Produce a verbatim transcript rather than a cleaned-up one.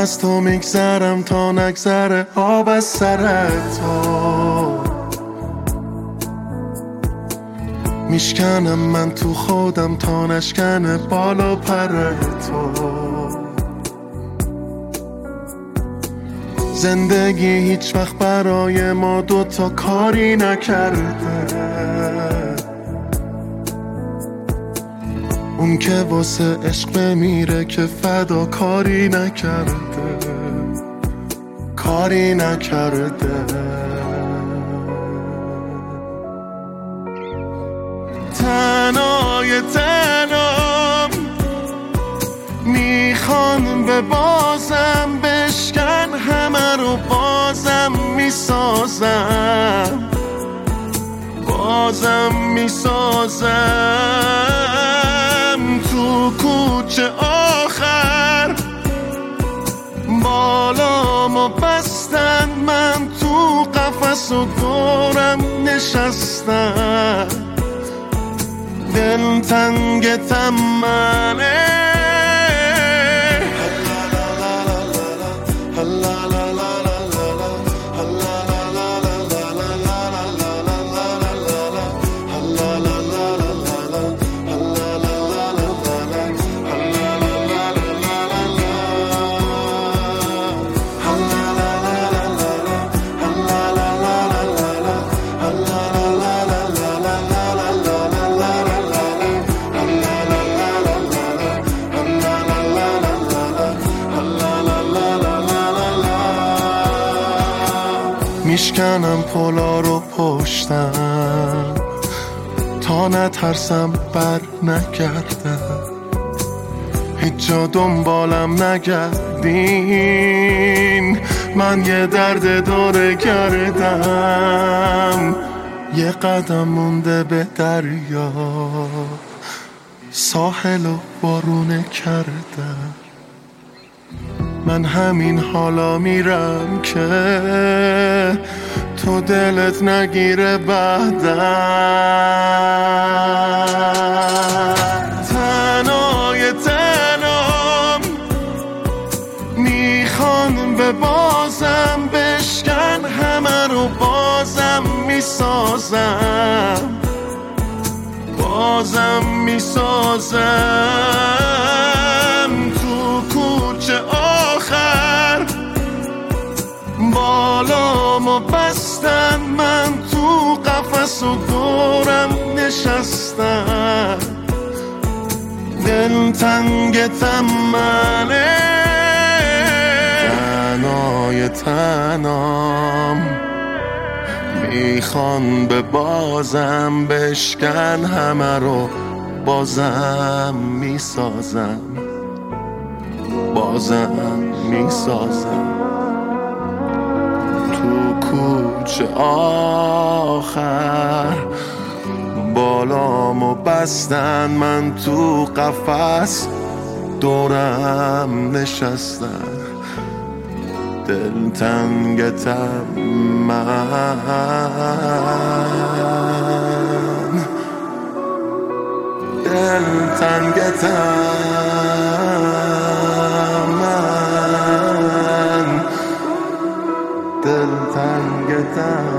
از تو میگذرم تا نگذره آب از سر تو. میشکنم من تو خودم تا نشکنه بالا پر تو. زندگی هیچ وقت برای ما دوتا کاری نکرده. اون که واسه عشق بمیره که فدا کاری نکرده، کاری نکرده. تنهای تنام میخوان به بازم بشکن همه رو بازم میسازم، بازم میسازم. تو کوچه آخر بالامو بستن، من تو قفس و دورم نشستم. دل تنگ تمنه میشکنم پلا رو پشتم تا نترسم بر نگردم. هیچ جا دنبالم نگردین، من یه درد داره کردم. یه قدم مونده به دریا، ساحل و بارونه کردم. من همین حالا میرم که تو دلت نگیره بعدم. تنهای تنام میخوان به بازم بشکن همه رو بازم میسازم، بازم میسازم. تو کوچه آخر بالامو بستن، من تو قفس و دورم نشستم. دل تنگ تمنه تنهای تنام میخوان به بازم بشکن همه رو بازم میسازم، بازم میسازم. تو کوچه آخر بالامو بستن، من تو قفس دورم نشستن. دل تنگ تمن، دل تنگ تمن، دل تنگ تمن.